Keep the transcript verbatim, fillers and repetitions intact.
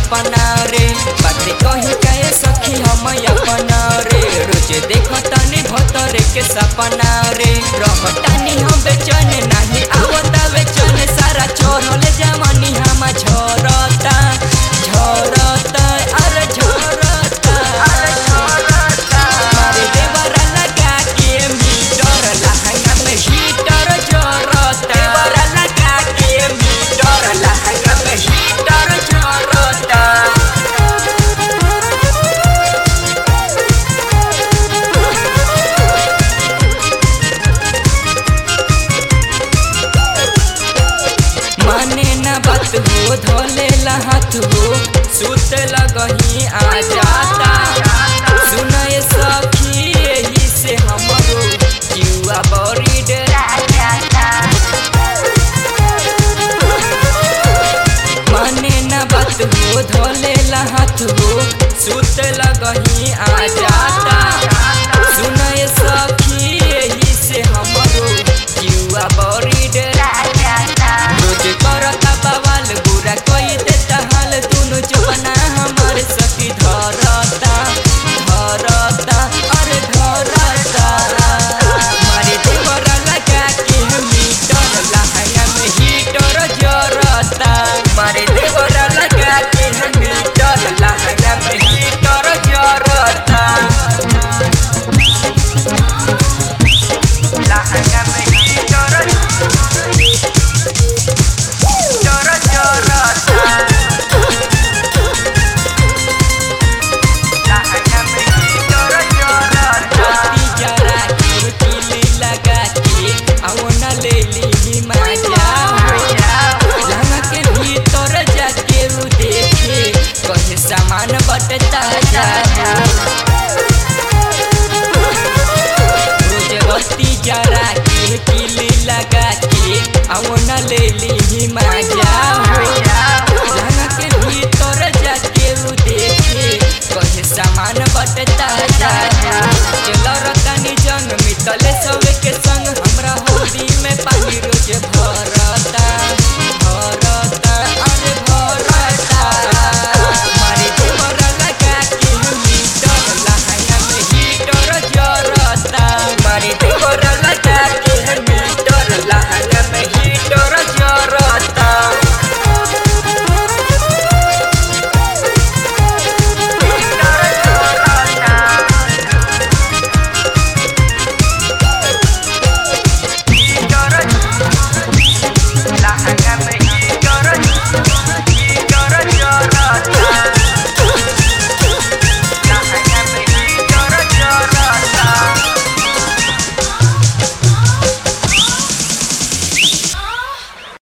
सपना रे बात कही कहे सखी हम अपना रे रोज देखतानी भतरे के सपना रे रहतानी हम बेचैन नहीं आवता बेचैन सारा छोड़ल जवानी हम झरता झरता अरे झरता अरे झरता मारे देवरा लगा के मीटर लहंगा में हीटर जरता देवरा लगा के मीटर लहंगा में हीटर जरता माने ना बात हो धोले हाथ हो सुत लगही आ जाता सुनाए सखी यही से हमरो जीवा बड़ी डरा जाता माने ना बात हो धोले हाथ हो सुत लगही आ जाता सुनाए सखी यही से हमरो जीवा बड़ी डरा जाता रोज करता बवाल बुरा कोई देता हाल दोनों जवाना हमारे सखी धरता धरता अरे धरता मारे देवरा लगा के मीटर लहंगा में हीटर जरता मारे देवरा लगा के मीटर लहंगा में हीटर जरता लहंगा में हीटर जर जरता लहंगा में हीटर जरता जरा के किली लगा के आवना ले ली मजा लहंगा के भीतर जाके उ देखे कहे सामान बटता जा रोज बत्ती जरा के किली लगा के आवना ले ली मजा लहंगा के भीतर जाके उ देखे कहे सामान बटता जा चल रतानी जंग मितले सवे के संग हमरा